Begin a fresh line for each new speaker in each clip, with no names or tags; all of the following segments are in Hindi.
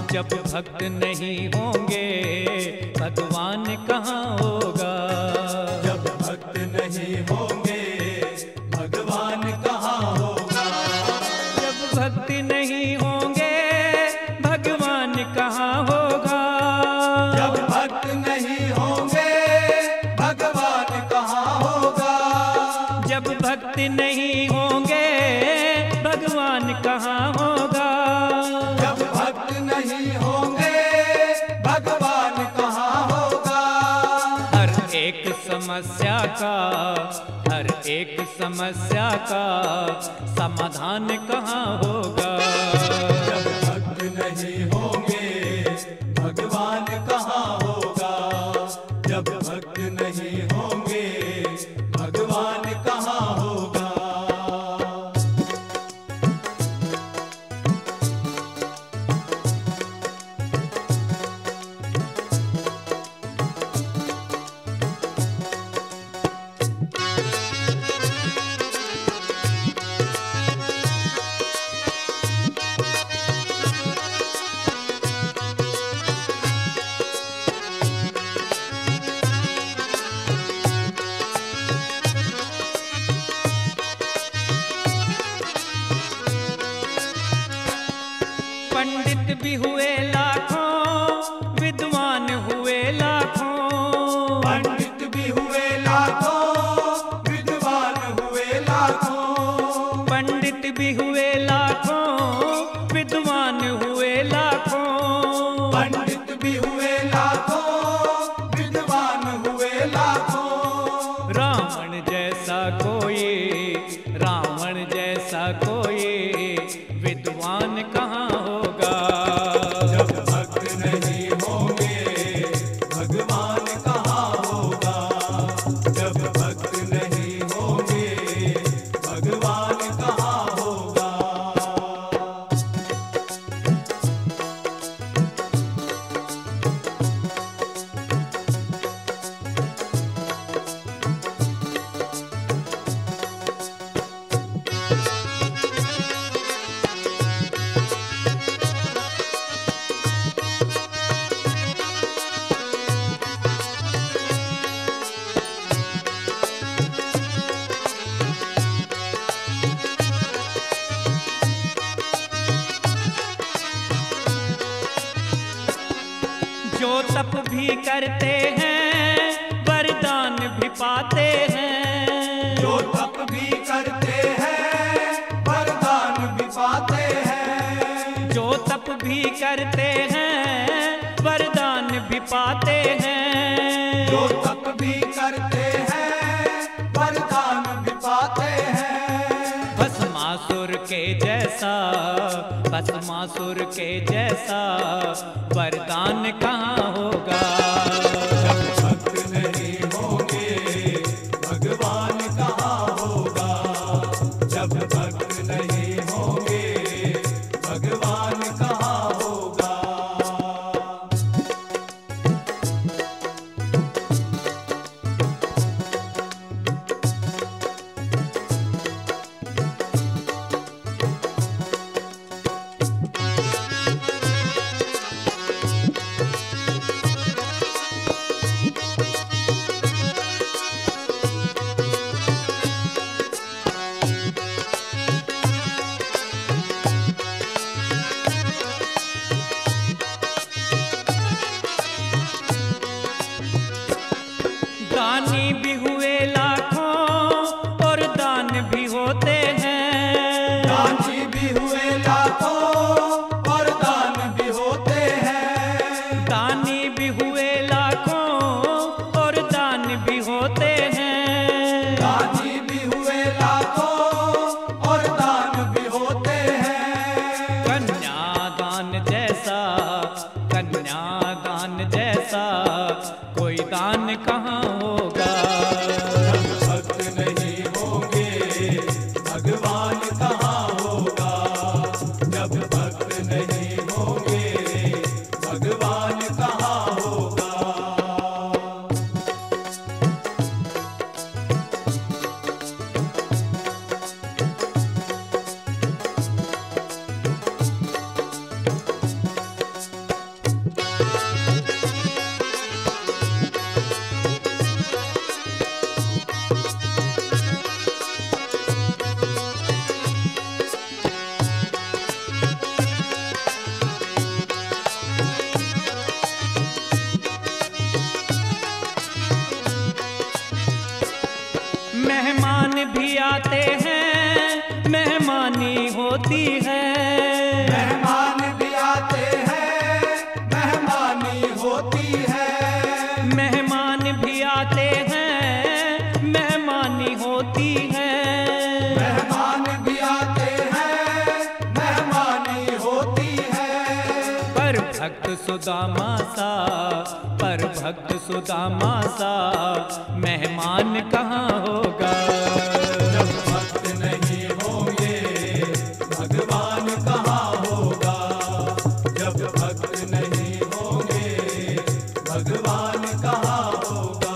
जब भक्त नहीं होंगे भगवान कहाँ होगा।
जब भक्त नहीं होंगे भगवान कहाँ होगा।
जब भक्ति नहीं होंगे भगवान कहाँ होगा।
जब भक्त नहीं होंगे भगवान कहाँ होगा।
जब भक्ति नहीं होंगे भगवान कहाँ होगा।
जब भक्त नहीं होंगे भगवान कहाँ होगा।
हर एक समस्या का समाधान कहाँ होगा।
जब भक्त नहीं होंगे भगवान कहाँ होगा। जब भक्त नहीं होंगे भगवान कहाँ होगा।
पंडित भी हुए लाखों विद्वान हुए लाखों।
पंडित भी हुए लाखों विद्वान हुए लाखों।
पंडित भी हुए लाखों विद्वान हुए लाखों।
पंडित भी हुए लाखों विद्वान हुए लाखों।
रावण जैसा कोई विद्वान कहाँ होगा।
जब भक्त नहीं होंगे भगवान कहाँ होगा। जब भक्त नहीं होंगे भगवान कहाँ होगा।
जो तप भी करते हैं वरदान भी पाते हैं।
जो तप भी करते हैं वरदान भी पाते हैं।
जो तप भी करते हैं वरदान भी पाते हैं।
जो तप भी करते हैं वरदान भी पाते हैं।
भस्मासुर के जैसा वरदान कहाँ होगा।
जब भक्त नहीं होंगे भगवान कहाँ होगा। जब भक्त नहीं होंगे भगवान कहाँ होगा।
पर भक्त सुदामा सा, पर भक्त सुदामा सा मेहमान कहाँ होगा।
जब भक्त नहीं होंगे भगवान कहाँ होगा। जब भक्त नहीं होंगे भगवान कहाँ होगा।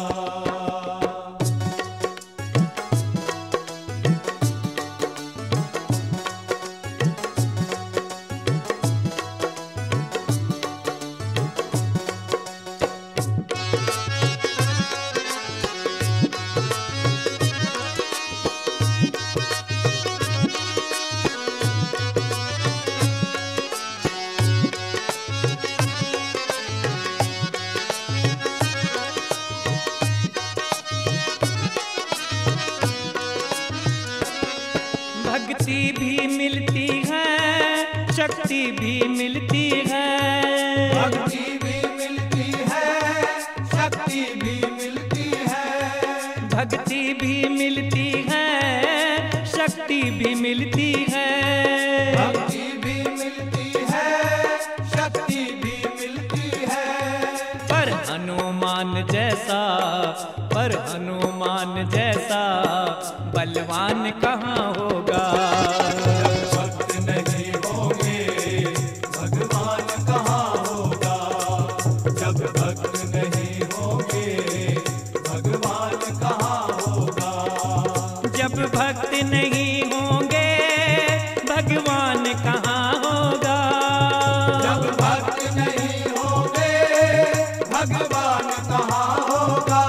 भक्ति भी मिलती है, शक्ति भी मिलती है।
भक्ति भी मिलती है, शक्ति भी मिलती है।
भक्ति भी मिलती है, शक्ति भी मिलती है।
भक्ति भी मिलती है, शक्ति भी मिलती है।
पर हनुमान जैसा, पर हनुमान जैसा बलवान कहाँ होगा।
जब भक्त नहीं होंगे भगवान कहाँ होगा। जब भक्त नहीं होंगे भगवान कहाँ होगा।
जब भक्त नहीं होंगे भगवान कहाँ होगा।
जब भक्त नहीं होंगे भगवान कहाँ होगा।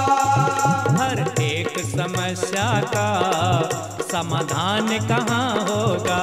हर एक समस्या का समाधान कहाँ होगा।